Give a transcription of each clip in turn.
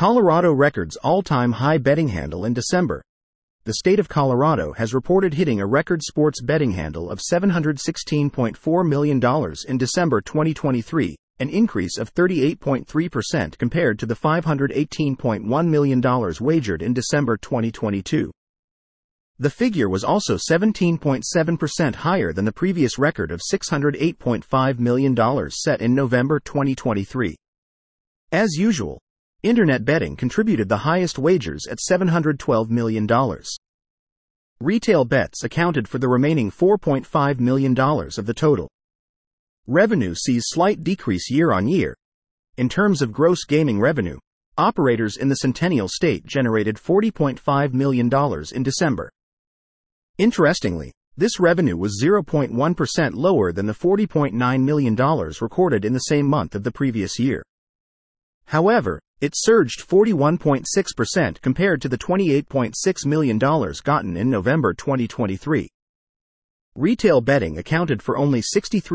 Colorado records all-time high betting handle in December. The state of Colorado has reported hitting a record sports betting handle of $716.4 million in December 2023, an increase of 38.3% compared to the $518.1 million wagered in December 2022. The figure was also 17.7% higher than the previous record of $608.5 million set in November 2023. As usual, internet betting contributed the highest wagers at $712 million. Retail bets accounted for the remaining $4.5 million of the total. Revenue sees slight decrease year-on-year. In terms of gross gaming revenue, operators in the Centennial State generated $40.5 million in December. Interestingly, this revenue was 0.1% lower than the $40.9 million recorded in the same month of the previous year. However, it surged 41.6% compared to the $28.6 million gotten in November 2023. Retail betting accounted for only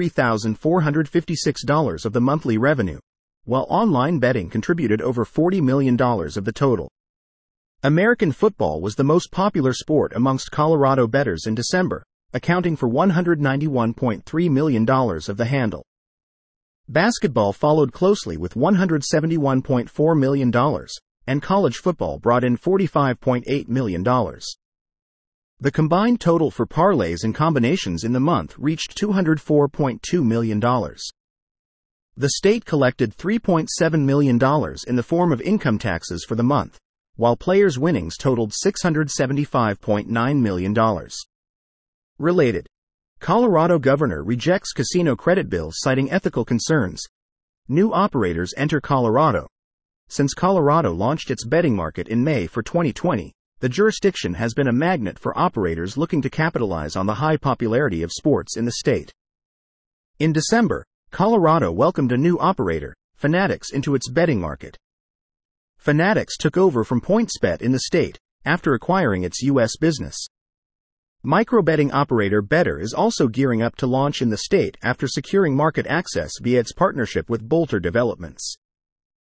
$63,456 of the monthly revenue, while online betting contributed over $40 million of the total. American football was the most popular sport amongst Colorado bettors in December, accounting for $191.3 million of the handle. Basketball followed closely with $171.4 million, and college football brought in $45.8 million. The combined total for parlays and combinations in the month reached $204.2 million. The state collected $3.7 million in the form of income taxes for the month, while players' winnings totaled $675.9 million. Related: Colorado governor rejects casino credit bills citing ethical concerns. New operators enter Colorado. Since Colorado launched its betting market in May for 2020, the jurisdiction has been a magnet for operators looking to capitalize on the high popularity of sports in the state. In December, Colorado welcomed a new operator, Fanatics, into its betting market. Fanatics took over from PointsBet in the state, after acquiring its U.S. business. Microbetting operator Betr is also gearing up to launch in the state after securing market access via its partnership with Bolter Developments.